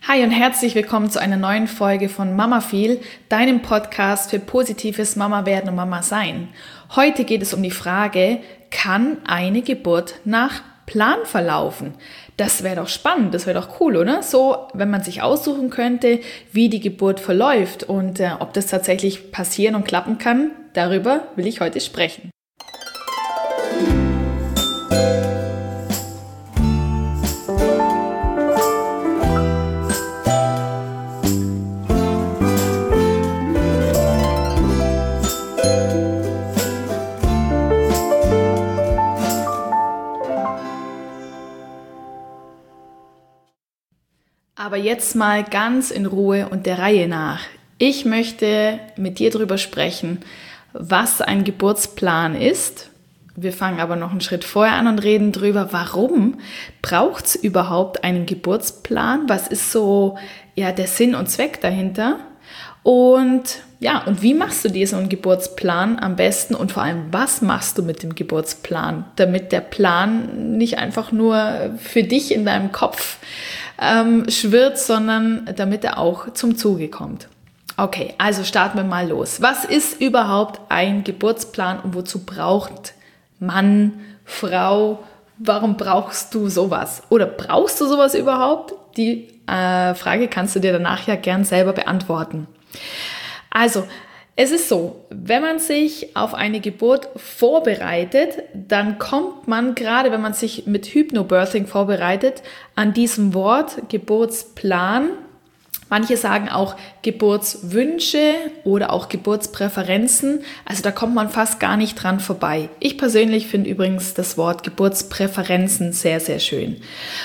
Hi und herzlich willkommen zu einer neuen Folge von Mama Feel, deinem Podcast für positives Mama-Werden und Mama-Sein. Heute geht es um die Frage, kann eine Geburt nach Plan verlaufen? Das wäre doch spannend, das wäre doch cool, oder? So, wenn man sich aussuchen könnte, wie die Geburt verläuft und ob das tatsächlich passieren und klappen kann, darüber will ich heute sprechen. Aber jetzt mal ganz in Ruhe und der Reihe nach. Ich möchte mit dir darüber sprechen, was ein Geburtsplan ist. Wir fangen aber noch einen Schritt vorher an und reden darüber, warum braucht es überhaupt einen Geburtsplan? Was ist so der Sinn und Zweck dahinter? Und wie machst du dir so einen Geburtsplan am besten und vor allem, was machst du mit dem Geburtsplan, damit der Plan nicht einfach nur für dich in deinem Kopf schwirrt, sondern damit er auch zum Zuge kommt. Okay, also starten wir mal los. Was ist überhaupt ein Geburtsplan und wozu braucht Mann, Frau, warum brauchst du sowas? Oder brauchst du sowas überhaupt? Die Frage kannst du dir danach ja gern selber beantworten. Also, es ist so, wenn man sich auf eine Geburt vorbereitet, dann kommt man, gerade wenn man sich mit Hypnobirthing vorbereitet, an diesem Wort Geburtsplan. Manche sagen auch Geburtswünsche oder auch Geburtspräferenzen. Also da kommt man fast gar nicht dran vorbei. Ich persönlich finde übrigens das Wort Geburtspräferenzen sehr, sehr schön.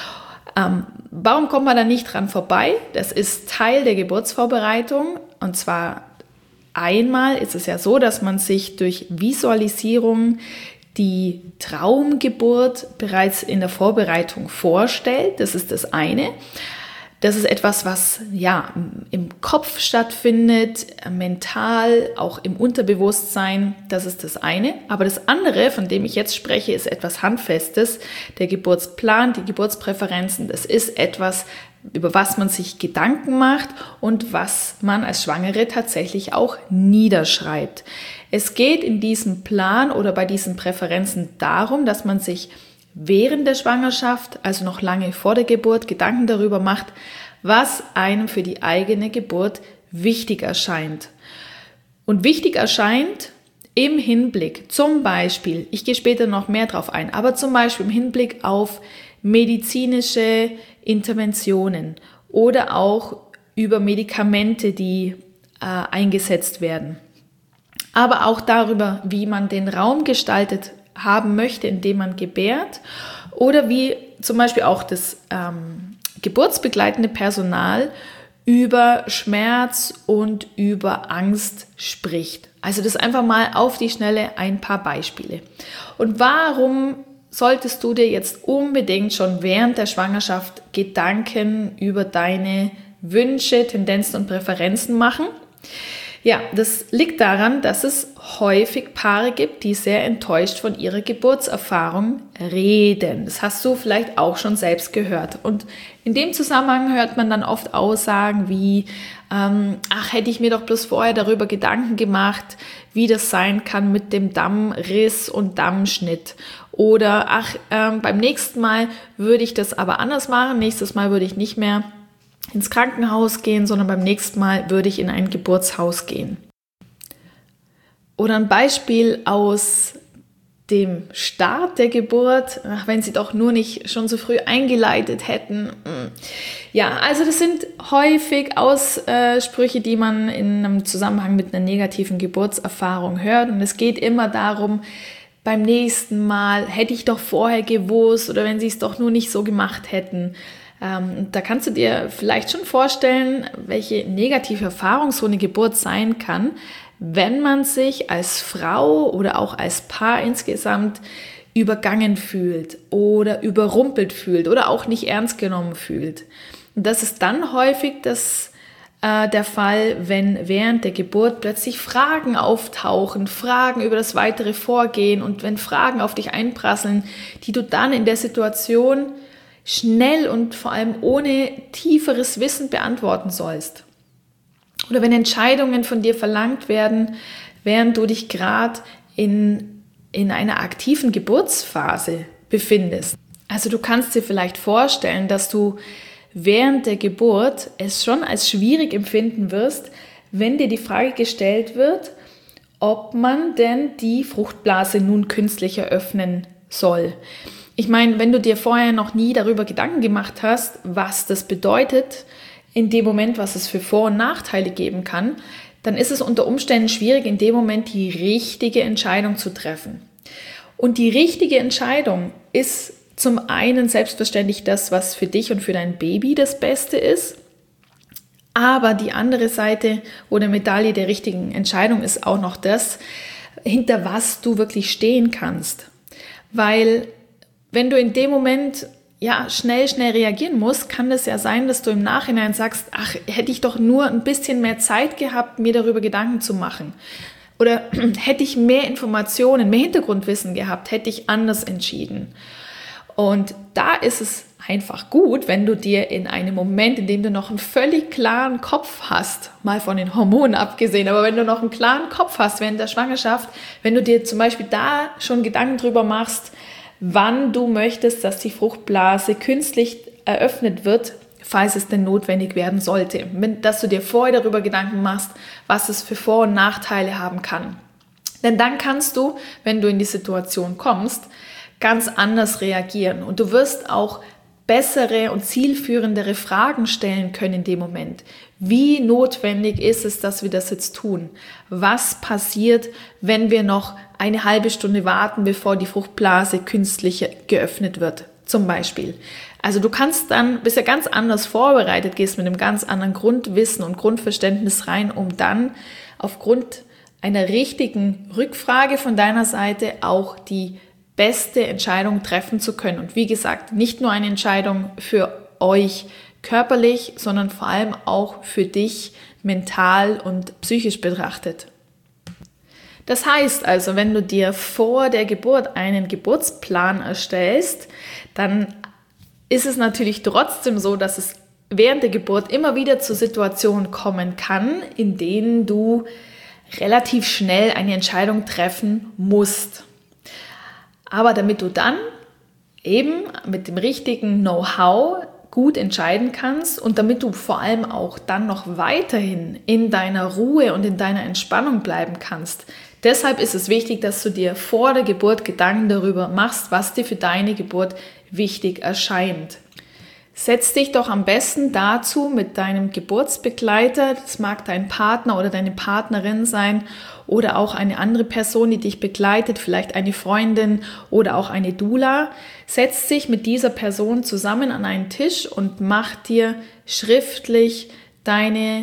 Warum kommt man da nicht dran vorbei? Das ist Teil der Geburtsvorbereitung und zwar einmal ist es ja so, dass man sich durch Visualisierung die Traumgeburt bereits in der Vorbereitung vorstellt. Das ist das eine. Das ist etwas, was im Kopf stattfindet, mental, auch im Unterbewusstsein. Das ist das eine. Aber das andere, von dem ich jetzt spreche, ist etwas Handfestes. Der Geburtsplan, die Geburtspräferenzen, das ist etwas, über was man sich Gedanken macht und was man als Schwangere tatsächlich auch niederschreibt. Es geht in diesem Plan oder bei diesen Präferenzen darum, dass man sich während der Schwangerschaft, also noch lange vor der Geburt, Gedanken darüber macht, was einem für die eigene Geburt wichtig erscheint. Und wichtig erscheint im Hinblick, zum Beispiel, ich gehe später noch mehr drauf ein, aber zum Beispiel im Hinblick auf medizinische Interventionen oder auch über Medikamente, die eingesetzt werden. Aber auch darüber, wie man den Raum gestaltet haben möchte, indem man gebärt oder wie zum Beispiel auch das geburtsbegleitende Personal über Schmerz und über Angst spricht. Also das einfach mal auf die Schnelle ein paar Beispiele. Und warum solltest du dir jetzt unbedingt schon während der Schwangerschaft Gedanken über deine Wünsche, Tendenzen und Präferenzen machen? Ja, das liegt daran, dass es häufig Paare gibt, die sehr enttäuscht von ihrer Geburtserfahrung reden. Das hast du vielleicht auch schon selbst gehört. Und in dem Zusammenhang hört man dann oft Aussagen wie, hätte ich mir doch bloß vorher darüber Gedanken gemacht, wie das sein kann mit dem Dammriss und Dammschnitt. Oder beim nächsten Mal würde ich das aber anders machen. Nächstes Mal würde ich nicht mehr ins Krankenhaus gehen, sondern beim nächsten Mal würde ich in ein Geburtshaus gehen. Oder ein Beispiel aus dem Start der Geburt, wenn sie doch nur nicht schon so früh eingeleitet hätten. Ja, also das sind häufig Aussprüche, die man in einem Zusammenhang mit einer negativen Geburtserfahrung hört. Und es geht immer darum, beim nächsten Mal hätte ich doch vorher gewusst oder wenn sie es doch nur nicht so gemacht hätten. Da kannst du dir vielleicht schon vorstellen, welche negative Erfahrung so eine Geburt sein kann, wenn man sich als Frau oder auch als Paar insgesamt übergangen fühlt oder überrumpelt fühlt oder auch nicht ernst genommen fühlt. Und das ist dann häufig der Fall, wenn während der Geburt plötzlich Fragen auftauchen, Fragen über das weitere Vorgehen und wenn Fragen auf dich einprasseln, die du dann in der Situation schnell und vor allem ohne tieferes Wissen beantworten sollst. Oder wenn Entscheidungen von dir verlangt werden, während du dich gerade in einer aktiven Geburtsphase befindest. Also du kannst dir vielleicht vorstellen, dass du während der Geburt es schon als schwierig empfinden wirst, wenn dir die Frage gestellt wird, ob man denn die Fruchtblase nun künstlich eröffnen soll. Ich meine, wenn du dir vorher noch nie darüber Gedanken gemacht hast, was das bedeutet, in dem Moment, was es für Vor- und Nachteile geben kann, dann ist es unter Umständen schwierig, in dem Moment die richtige Entscheidung zu treffen. Und die richtige Entscheidung ist zum einen selbstverständlich das, was für dich und für dein Baby das Beste ist. Aber die andere Seite oder Medaille der richtigen Entscheidung ist auch noch das, hinter was du wirklich stehen kannst. Weil wenn du in dem Moment schnell reagieren musst, kann es ja sein, dass du im Nachhinein sagst, ach, hätte ich doch nur ein bisschen mehr Zeit gehabt, mir darüber Gedanken zu machen. Oder hätte ich mehr Informationen, mehr Hintergrundwissen gehabt, hätte ich anders entschieden. Und da ist es einfach gut, wenn du dir in einem Moment, in dem du noch einen völlig klaren Kopf hast, mal von den Hormonen abgesehen, aber wenn du noch einen klaren Kopf hast während der Schwangerschaft, wenn du dir zum Beispiel da schon Gedanken drüber machst, wann du möchtest, dass die Fruchtblase künstlich eröffnet wird, falls es denn notwendig werden sollte. Dass du dir vorher darüber Gedanken machst, was es für Vor- und Nachteile haben kann. Denn dann kannst du, wenn du in die Situation kommst, ganz anders reagieren. Und du wirst auch bessere und zielführendere Fragen stellen können in dem Moment. Wie notwendig ist es, dass wir das jetzt tun? Was passiert, wenn wir noch eine halbe Stunde warten, bevor die Fruchtblase künstlich geöffnet wird? Zum Beispiel. Also du bist ja ganz anders vorbereitet, gehst mit einem ganz anderen Grundwissen und Grundverständnis rein, um dann aufgrund einer richtigen Rückfrage von deiner Seite auch die beste Entscheidung treffen zu können. Und wie gesagt, nicht nur eine Entscheidung für euch körperlich, sondern vor allem auch für dich mental und psychisch betrachtet. Das heißt also, wenn du dir vor der Geburt einen Geburtsplan erstellst, dann ist es natürlich trotzdem so, dass es während der Geburt immer wieder zu Situationen kommen kann, in denen du relativ schnell eine Entscheidung treffen musst. Aber damit du dann eben mit dem richtigen Know-how gut entscheiden kannst und damit du vor allem auch dann noch weiterhin in deiner Ruhe und in deiner Entspannung bleiben kannst. Deshalb ist es wichtig, dass du dir vor der Geburt Gedanken darüber machst, was dir für deine Geburt wichtig erscheint. Setz dich doch am besten dazu mit deinem Geburtsbegleiter, das mag dein Partner oder deine Partnerin sein oder auch eine andere Person, die dich begleitet, vielleicht eine Freundin oder auch eine Doula. Setz dich mit dieser Person zusammen an einen Tisch und mach dir schriftlich deine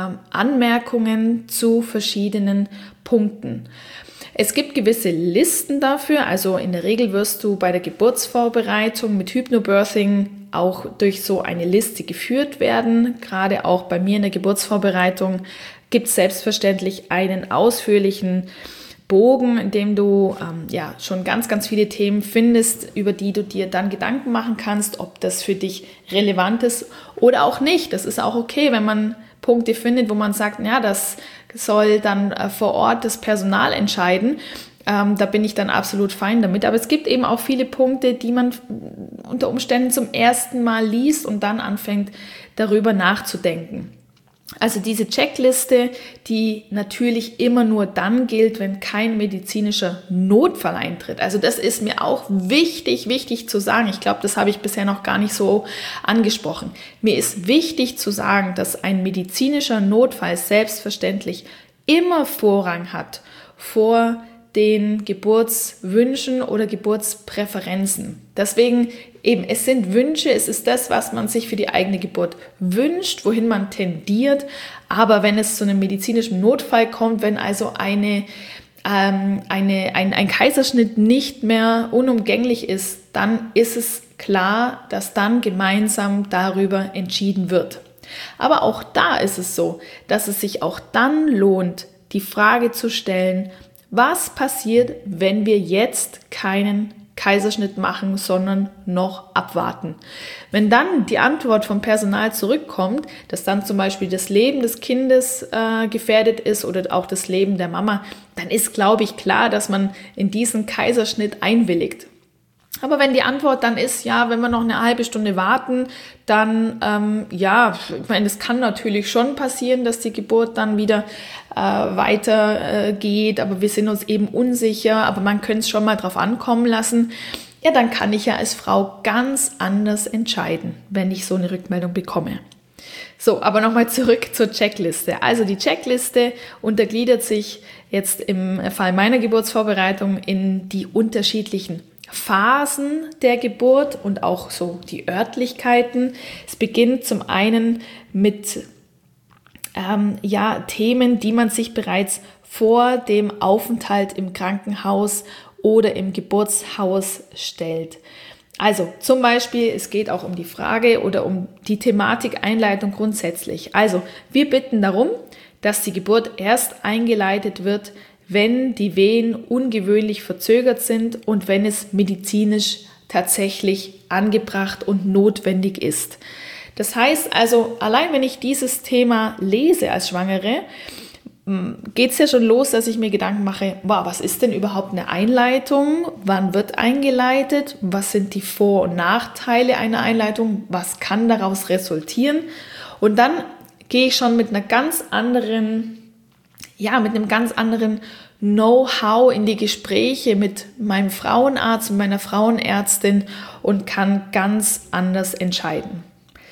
Anmerkungen zu verschiedenen Punkten. Es gibt gewisse Listen dafür, also in der Regel wirst du bei der Geburtsvorbereitung mit Hypnobirthing auch durch so eine Liste geführt werden. Gerade auch bei mir in der Geburtsvorbereitung gibt es selbstverständlich einen ausführlichen Bogen, in dem du schon ganz viele Themen findest, über die du dir dann Gedanken machen kannst, ob das für dich relevant ist oder auch nicht. Das ist auch okay, wenn man Punkte findet, wo man sagt, ja, das soll dann vor Ort das Personal entscheiden. Da bin ich dann absolut fein damit. Aber es gibt eben auch viele Punkte, die man unter Umständen zum ersten Mal liest und dann anfängt, darüber nachzudenken. Also diese Checkliste, die natürlich immer nur dann gilt, wenn kein medizinischer Notfall eintritt. Also das ist mir auch wichtig zu sagen. Ich glaube, das habe ich bisher noch gar nicht so angesprochen. Mir ist wichtig zu sagen, dass ein medizinischer Notfall selbstverständlich immer Vorrang hat vor den Geburtswünschen oder Geburtspräferenzen. Deswegen eben, es sind Wünsche, es ist das, was man sich für die eigene Geburt wünscht, wohin man tendiert. Aber wenn es zu einem medizinischen Notfall kommt, wenn also ein Kaiserschnitt nicht mehr unumgänglich ist, dann ist es klar, dass dann gemeinsam darüber entschieden wird. Aber auch da ist es so, dass es sich auch dann lohnt, die Frage zu stellen, was passiert, wenn wir jetzt keinen Kaiserschnitt machen, sondern noch abwarten. Wenn dann die Antwort vom Personal zurückkommt, dass dann zum Beispiel das Leben des Kindes gefährdet ist oder auch das Leben der Mama, dann ist, glaube ich, klar, dass man in diesen Kaiserschnitt einwilligt. Aber wenn die Antwort dann ist, ja, wenn wir noch eine halbe Stunde warten, dann, ich meine, es kann natürlich schon passieren, dass die Geburt dann wieder weitergeht, aber wir sind uns eben unsicher, aber man könnte es schon mal drauf ankommen lassen. Ja, dann kann ich ja als Frau ganz anders entscheiden, wenn ich so eine Rückmeldung bekomme. So, aber nochmal zurück zur Checkliste. Also die Checkliste untergliedert sich jetzt im Fall meiner Geburtsvorbereitung in die unterschiedlichen Phasen der Geburt und auch so die Örtlichkeiten. Es beginnt zum einen mit Themen, die man sich bereits vor dem Aufenthalt im Krankenhaus oder im Geburtshaus stellt. Also zum Beispiel, es geht auch um die Frage oder um die Thematik Einleitung grundsätzlich. Also wir bitten darum, dass die Geburt erst eingeleitet wird, wenn die Wehen ungewöhnlich verzögert sind und wenn es medizinisch tatsächlich angebracht und notwendig ist. Das heißt also, allein wenn ich dieses Thema lese als Schwangere, geht es ja schon los, dass ich mir Gedanken mache, wow, was ist denn überhaupt eine Einleitung? Wann wird eingeleitet? Was sind die Vor- und Nachteile einer Einleitung? Was kann daraus resultieren? Und dann gehe ich schon mit einem ganz anderen Know-how in die Gespräche mit meinem Frauenarzt und meiner Frauenärztin und kann ganz anders entscheiden.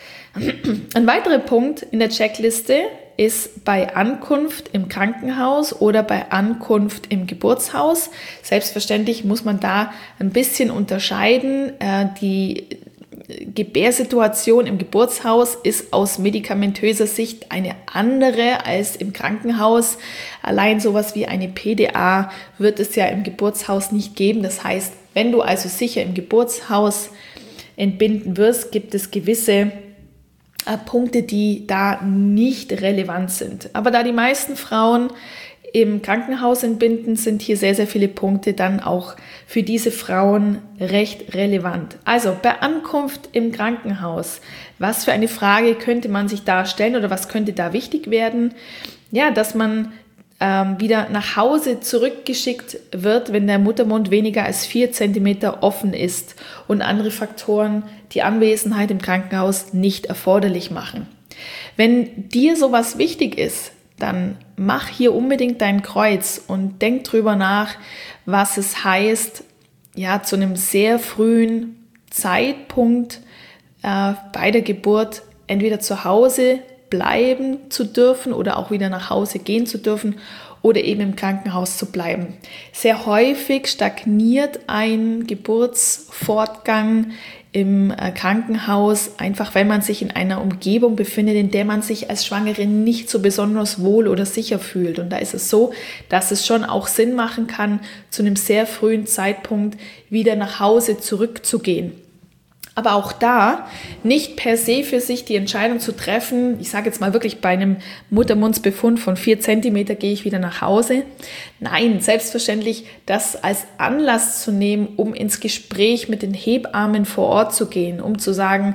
Ein weiterer Punkt in der Checkliste ist bei Ankunft im Krankenhaus oder bei Ankunft im Geburtshaus. Selbstverständlich muss man da ein bisschen unterscheiden. Die Gebärsituation im Geburtshaus ist aus medikamentöser Sicht eine andere als im Krankenhaus. Allein sowas wie eine PDA wird es ja im Geburtshaus nicht geben. Das heißt, wenn du also sicher im Geburtshaus entbinden wirst, gibt es gewisse Punkte, die da nicht relevant sind. Aber da die meisten Frauen im Krankenhaus entbinden, sind hier sehr, sehr viele Punkte dann auch für diese Frauen recht relevant. Also bei Ankunft im Krankenhaus, was für eine Frage könnte man sich da stellen oder was könnte da wichtig werden? Ja, dass man wieder nach Hause zurückgeschickt wird, wenn der Muttermund weniger als 4 Zentimeter offen ist und andere Faktoren die Anwesenheit im Krankenhaus nicht erforderlich machen. Wenn dir sowas wichtig ist, dann mach hier unbedingt dein Kreuz und denk drüber nach, was es heißt, ja, zu einem sehr frühen Zeitpunkt bei der Geburt entweder zu Hause bleiben zu dürfen oder auch wieder nach Hause gehen zu dürfen oder eben im Krankenhaus zu bleiben. Sehr häufig stagniert ein Geburtsfortgang im Krankenhaus, einfach weil man sich in einer Umgebung befindet, in der man sich als Schwangere nicht so besonders wohl oder sicher fühlt. Und da ist es so, dass es schon auch Sinn machen kann, zu einem sehr frühen Zeitpunkt wieder nach Hause zurückzugehen. Aber auch da nicht per se für sich die Entscheidung zu treffen, ich sage jetzt mal wirklich bei einem Muttermundsbefund von 4 Zentimeter gehe ich wieder nach Hause. Nein, selbstverständlich das als Anlass zu nehmen, um ins Gespräch mit den Hebammen vor Ort zu gehen, um zu sagen,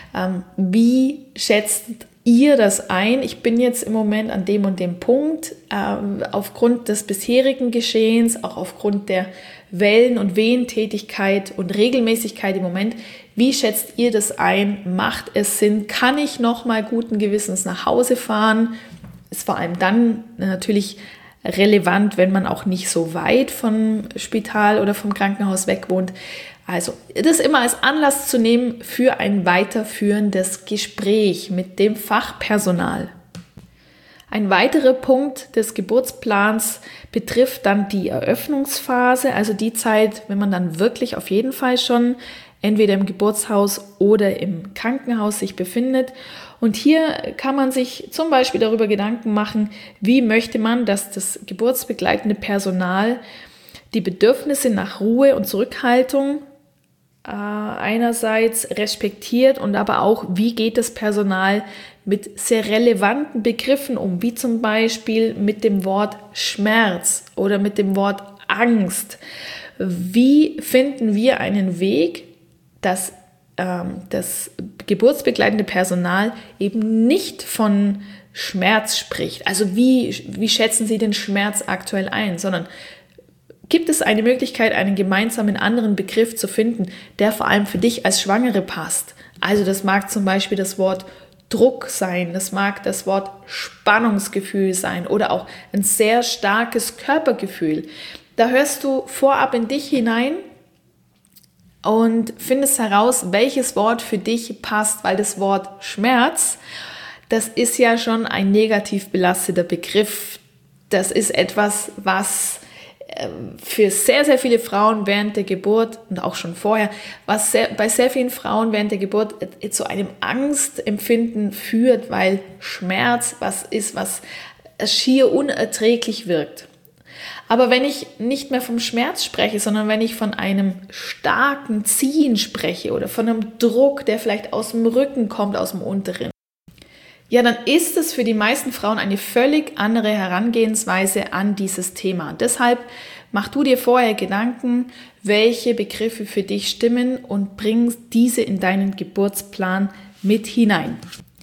wie schätzt ihr das ein? Ich bin jetzt im Moment an dem und dem Punkt, aufgrund des bisherigen Geschehens, auch aufgrund der Wellen- und Wehentätigkeit und Regelmäßigkeit im Moment. Wie schätzt ihr das ein? Macht es Sinn? Kann ich noch mal guten Gewissens nach Hause fahren? Ist vor allem dann natürlich relevant, wenn man auch nicht so weit vom Spital oder vom Krankenhaus weg wohnt. Also das immer als Anlass zu nehmen für ein weiterführendes Gespräch mit dem Fachpersonal. Ein weiterer Punkt des Geburtsplans betrifft dann die Eröffnungsphase, also die Zeit, wenn man dann wirklich auf jeden Fall schon entweder im Geburtshaus oder im Krankenhaus sich befindet. Und hier kann man sich zum Beispiel darüber Gedanken machen, wie möchte man, dass das geburtsbegleitende Personal die Bedürfnisse nach Ruhe und Zurückhaltung einerseits respektiert und aber auch, wie geht das Personal mit sehr relevanten Begriffen um, wie zum Beispiel mit dem Wort Schmerz oder mit dem Wort Angst. wie finden wir einen Weg, dass das geburtsbegleitende Personal eben nicht von Schmerz spricht. Also wie schätzen Sie den Schmerz aktuell ein, sondern gibt es eine Möglichkeit, einen gemeinsamen anderen Begriff zu finden, der vor allem für dich als Schwangere passt. Also das mag zum Beispiel das Wort Druck sein, das mag das Wort Spannungsgefühl sein oder auch ein sehr starkes Körpergefühl. Da hörst du vorab in dich hinein und findest heraus, welches Wort für dich passt, weil das Wort Schmerz, das ist ja schon ein negativ belasteter Begriff. Das ist etwas, was für sehr, sehr viele Frauen während der Geburt und auch schon vorher, was bei sehr vielen Frauen während der Geburt zu einem Angstempfinden führt, weil Schmerz was ist, was schier unerträglich wirkt. Aber wenn ich nicht mehr vom Schmerz spreche, sondern wenn ich von einem starken Ziehen spreche oder von einem Druck, der vielleicht aus dem Rücken kommt, aus dem unteren, ja, dann ist es für die meisten Frauen eine völlig andere Herangehensweise an dieses Thema. Deshalb mach du dir vorher Gedanken, welche Begriffe für dich stimmen und bring diese in deinen Geburtsplan mit hinein.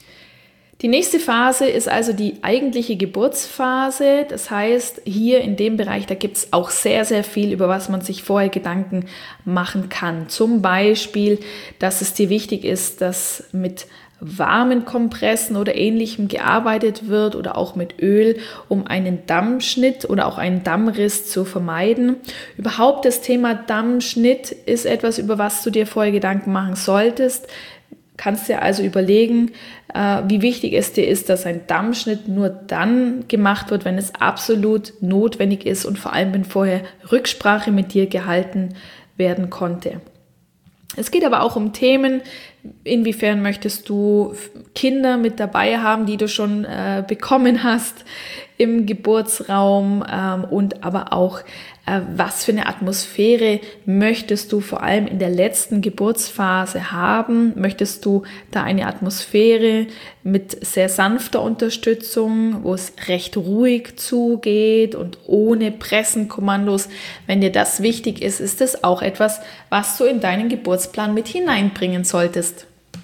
Die nächste Phase ist also die eigentliche Geburtsphase. Das heißt, hier in dem Bereich, da gibt es auch sehr, sehr viel, über was man sich vorher Gedanken machen kann. Zum Beispiel, dass es dir wichtig ist, dass mit warmen Kompressen oder Ähnlichem gearbeitet wird oder auch mit Öl, um einen Dammschnitt oder auch einen Dammriss zu vermeiden. Überhaupt das Thema Dammschnitt ist etwas, über was du dir vorher Gedanken machen solltest. Kannst dir also überlegen, wie wichtig es dir ist, dass ein Dammschnitt nur dann gemacht wird, wenn es absolut notwendig ist und vor allem, wenn vorher Rücksprache mit dir gehalten werden konnte. Es geht aber auch um Themen, inwiefern möchtest du Kinder mit dabei haben, die du schon bekommen hast im Geburtsraum und aber auch, was für eine Atmosphäre möchtest du vor allem in der letzten Geburtsphase haben? Möchtest du da eine Atmosphäre mit sehr sanfter Unterstützung, wo es recht ruhig zugeht und ohne Pressenkommandos? Wenn dir das wichtig ist, ist das auch etwas, was du in deinen Geburtsplan mit hineinbringen solltest.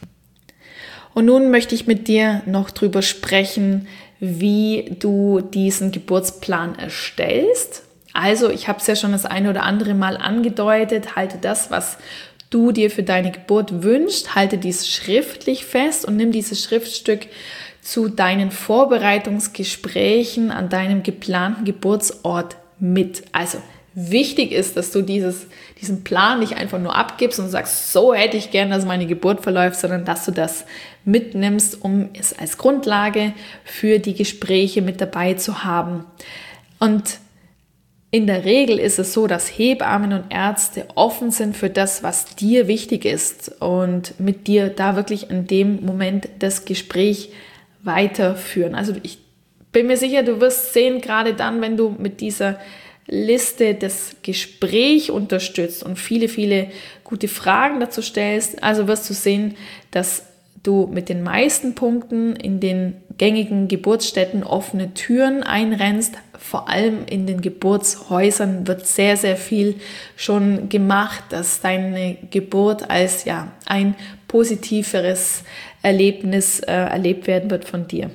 Und nun möchte ich mit dir noch drüber sprechen, wie du diesen Geburtsplan erstellst. Also, ich habe es ja schon das eine oder andere Mal angedeutet, halte das, was du dir für deine Geburt wünschst, halte dies schriftlich fest und nimm dieses Schriftstück zu deinen Vorbereitungsgesprächen an deinem geplanten Geburtsort mit. Also, wichtig ist, dass du diesen Plan nicht einfach nur abgibst und sagst, so hätte ich gern, dass meine Geburt verläuft, sondern dass du das mitnimmst, um es als Grundlage für die Gespräche mit dabei zu haben. Und in der Regel ist es so, dass Hebammen und Ärzte offen sind für das, was dir wichtig ist und mit dir da wirklich in dem Moment das Gespräch weiterführen. Also ich bin mir sicher, du wirst sehen, gerade dann, wenn du mit dieser Liste das Gespräch unterstützt und viele, viele gute Fragen dazu stellst, also wirst du sehen, dass du mit den meisten Punkten in den gängigen Geburtsstätten offene Türen einrennst. Vor allem in den Geburtshäusern wird sehr, sehr viel schon gemacht, dass deine Geburt als ein positiveres Erlebnis erlebt werden wird von dir.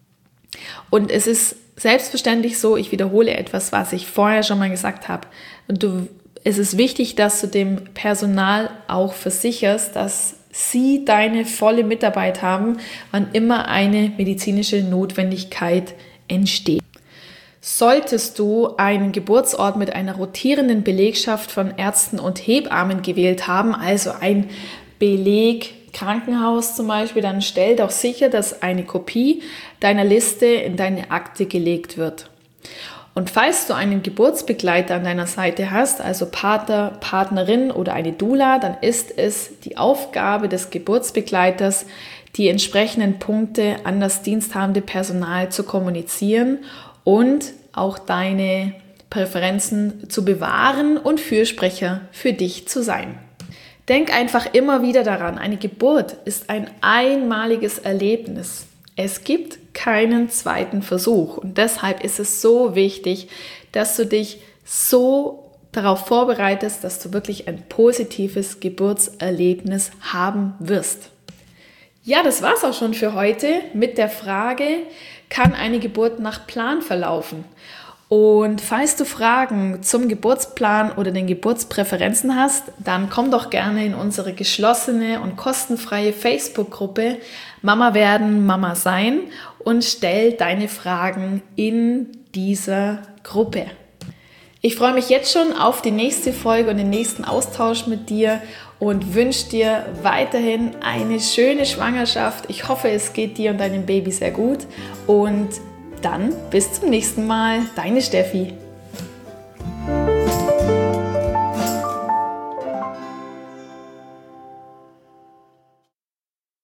Und es ist selbstverständlich so, ich wiederhole etwas, was ich vorher schon mal gesagt habe. Es ist wichtig, dass du dem Personal auch versicherst, dass sie deine volle Mitarbeit haben, wann immer eine medizinische Notwendigkeit entsteht. Solltest du einen Geburtsort mit einer rotierenden Belegschaft von Ärzten und Hebammen gewählt haben, also ein Beleg Krankenhaus zum Beispiel, dann stell doch sicher, dass eine Kopie deiner Liste in deine Akte gelegt wird. Und falls du einen Geburtsbegleiter an deiner Seite hast, also Partner, Partnerin oder eine Doula, dann ist es die Aufgabe des Geburtsbegleiters, die entsprechenden Punkte an das diensthabende Personal zu kommunizieren und auch deine Präferenzen zu bewahren und Fürsprecher für dich zu sein. Denk einfach immer wieder daran, eine Geburt ist ein einmaliges Erlebnis. Es gibt keinen zweiten Versuch und deshalb ist es so wichtig, dass du dich so darauf vorbereitest, dass du wirklich ein positives Geburtserlebnis haben wirst. Ja, das war's auch schon für heute mit der Frage, kann eine Geburt nach Plan verlaufen? Und falls du Fragen zum Geburtsplan oder den Geburtspräferenzen hast, dann komm doch gerne in unsere geschlossene und kostenfreie Facebook-Gruppe Mama werden, Mama sein und stell deine Fragen in dieser Gruppe. Ich freue mich jetzt schon auf die nächste Folge und den nächsten Austausch mit dir und wünsche dir weiterhin eine schöne Schwangerschaft. Ich hoffe, es geht dir und deinem Baby sehr gut und dann bis zum nächsten Mal. Deine Steffi.